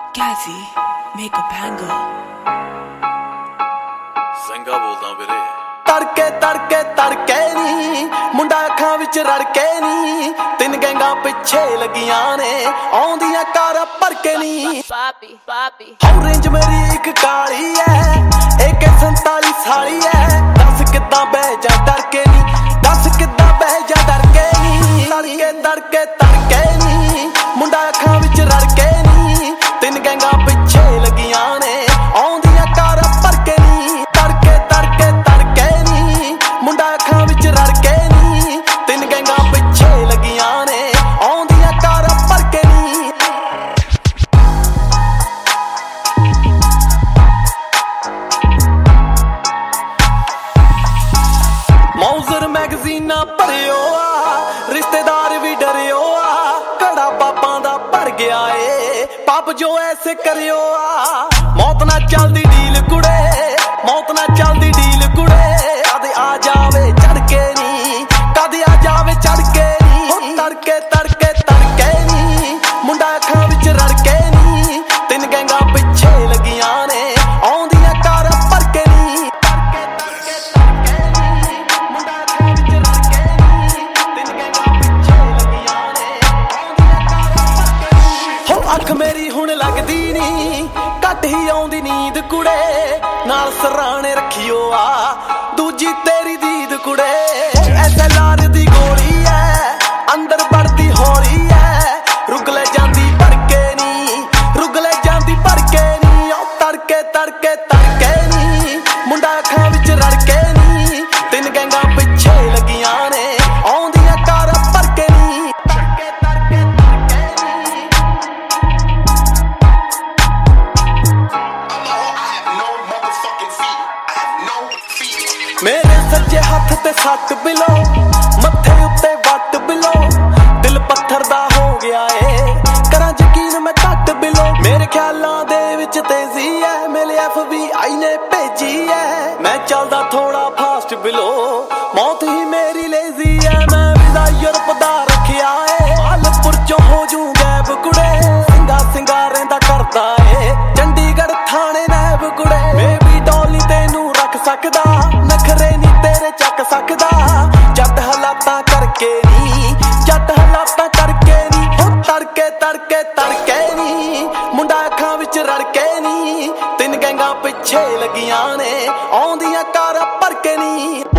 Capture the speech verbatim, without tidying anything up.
Gazi, make a banger. ਸਿੰਘਾ ਬੋਲਦਾ ਵੀਰੇ ਤੜਕੇ ਤੜਕੇ ਤੜਕੇ ਨੀ ਮੁੰਡਾ ਅੱਖਾਂ ਵਿੱਚ ਰੜਕੇ ਨੀ ਤਿੰਨ ਗੈਂਗਾਂ ਪਿੱਛੇ ਲੱਗੀਆਂ ਨੇ ਆਉਂਦੀਆਂ ਕਾਰ ਭਰ ਕੇ ਨੀ ਪਾਪੀ ਪਾਪੀ ਔਰੇਂਜ ਮੇਰੀ ਇੱਕ ਕਾਲੀ ਐ ਏ ਕੇ ਸੰਤਾਲੀ ਸਾਲੀ ਐ ਦੱਸ ਕਿੱਦਾਂ ਬਹਿ ਜਾ ਡਰ ਕੇ ਨੀ ਦੱਸ ਕਿੱਦਾਂ ਬਹਿ ਜਾ ਡਰ ਕੇ ਨੀ ਤੜਕੇ ਤੜਕੇ ਤੜਕੇ ਨੀ ਮੁੰਡਾ ਅੱਖਾਂ ਵਿੱਚ ਰੜਕੇ ਨੀ ਤਿੰਨ ਗੈਂਗਾਂ ਪਿੱਛੇ ਲੱਗੀਆਂ ਨੇ ਆਉਂਦੀਆਂ ਕਾਰ ਭਰ ਕੇ ਨੀ ਤੜਕੇ ਤੜਕੇ ਤੜਕੇ ਨੀ ਮੁੰਡਾ ਅੱਖਾਂ ਵਿੱਚ ਰੜਕੇ ਨੀ ਤਿੰਨ ਗੈਂਗਾਂ ਪਿੱਛੇ ਲੱਗੀਆਂ ਨੇ ਆਉਂਦੀਆਂ ਕਾਰ ਭਰ ਕੇ ਨੀ ਮੌਜ਼ਰ ਮੈਗਜ਼ੀਨਾਂ ਭਰਿਓ ਆ ਰਿਸ਼ਤੇਦਾਰ ਵੀ ਡਰਿਓ ਆ ਘੜਾ ਪਾਪਾਂ ਦਾ ਭਰ ਗਿਆ ਏ ਪਾਪ ਜੋ ਐਸੇ ਕਰਿਓ ਆ ਮੌਤ ਨਾਲ ਚੱਲਦੀ ਡੀਲ ਕੁੜੇ ਮੌਤ ਨਾਲ ਚੱਲਦੀ ਡੀਲ ਕੁੜੇ ਕਦੇ ਆ ਜਾਵੇ ਚੜ ਕੇ ਨੀ ਕਦੇ ਆ ਜਾਵੇ ਚੜ ਕੇ ਨੀ ਤੜਕੇ ਤੜਕੇ ਤੜਕੇ ਨੀ ਮੁੰਡਾ ਅੱਖਾਂ ਵਿੱਚ ਰੜਕੇ ਨੀ ਤਿੰਨ ਗੈਂਗਾਂ ਪਿੱਛੇ ਲੱਗੀਆਂ ਨੇ ਆਉਂਦੀਆਂ ਕਾਰ ਭਰ ਕੇ ਨੀ ਤੜਕੇ ਤੜਕੇ ਤੜਕੇ ਨੀ ਮੁੰਡਾ ਅੱਖਾਂ ਵਿੱਚ ਰੜਕੇ ਨੀ ਤਿੰਨ ਗੈਂਗਾਂ ਪਿੱਛੇ ਲੱਗੀਆਂ ਨੇ ਆਉਂਦੀਆਂ ਕਾਰ ਭਰ ਕੇ ਨੀ ਹੋ ਅੱਖ ਮੇਰੀ ਹੁਣ ਲੱਗਦੀ ਨੀ ਘੱਟ ਹੀ ਆਉਂਦੀ ਨੀਂਦ ਕੁੜੇ ਨਾਲ ਸਰਾਣੇ ਰੱਖਿਓ ਆ ਦੂਜੀ ਤੇਰੀ ਦੀਦ ਕੁੜੇ ਐਸੇ ਲਾਰ ਦੀ ਗੋਲੀ ਐ ਅੰਦਰ ਵੜਦੀ ਹੌਲੀ ਐ ਰੁਕ ਲੈ ਜਾਂਦੀ ਭਰ ਕੇ ਨੀ ਰੁਕ ਲੈ ਜਾਂਦੀ ਭਰ ਕੇ ਨੀ ਉਹ ਤੜਕੇ ਤੜਕੇ ਤੜਕੇ ਨੀ ਮੁੰਡਾ ਅੱਖਾਂ ਵਿੱਚ ਰੜਕੇ ਨੀ ਤਿੰਨ ਗੈਂਗਾਂ ਪਿੱਛੇ ਲੱਗੀਆਂ ਨੇ ਆਉਂਦੀਆਂ ਕਾਰ ਭਰ ਕੇ ਨੀ ਤੜਕੇ ਤੜਕੇ ਤੜਕੇ ਨੀ ਮੇਰੇ ਸੱਜੇ ਹੱਥ ਤੇ ਸੱਟ ਬਿਲੋ ਮੱਥੇ ਉੱਤੇ ਵੱਟ ਬਿਲੋ ਦਿਲ ਪੱਥਰ ਦਾ ਹੋ ਗਿਆ ਏ ਕਰਾਂ ਯਕੀਨ ਮੈਂ ਘੱਟ ਬਿਲੋ ਮੇਰੇ ਖਿਆਲਾਂ ਦੇ ਵਿੱਚ ਤੇਜ਼ੀ ਐ ਮੇਰੇ ਐਫ ਬੀ ਆਈ ਨੇ ਭੇਜੀ ਐ ਮੈਂ ਚੱਲਦਾ ਥੋੜਾ ਫਾਸਟ ਬਿਲੋ ਮੌਤ ਹੀ ਮੇਰੀ ਲੇਜ਼ੀ ਐ ਮੈਂ ਵੀਜ਼ਾ ਯੂਰਪ ਦਾ ਰੱਖਿਆ ਏ ਮਾਲਪੁਰ ਚੋਂ ਹੋ ਜੂ ਗੈਬ ਕੁੜੇ ਸਿੰਘਾ ਸਿੰਘਾ ਰਹਿੰਦਾ ਕਰਦਾ ਏ ਚੰਡੀਗੜ੍ਹ ਥਾਣੇ ਨੈਬ ਕੁੜੇ ਬੇਬੀ ਡੋਲ ਨੀ ਤੈਨੂੰ ਰੱਖ ਸਕਦਾ ਨਖਰੇ ਨੀ ਤੇਰੇ ਚੱਕ ਸਕਦਾ ਜੱਟ ਹਾਲਾਤਾਂ ਕਰਕੇ ਨੀ ਜੱਟ ਹਾਲਾਤਾਂ ਕਰਕੇ ਨੀ ਹੋ ਤੜਕੇ ਤੜਕੇ ਤੜਕੇ ਨੀ ਮੁੰਡਾ ਅੱਖਾਂ ਵਿੱਚ ਰੜਕੇ ਨੀ ਤਿੰਨ ਗੈਂਗਾਂ ਪਿੱਛੇ ਲੱਗੀਆਂ ਨੇ ਆਉਂਦੀਆਂ ਕਾਰ ਭਰ ਕੇ ਨੀ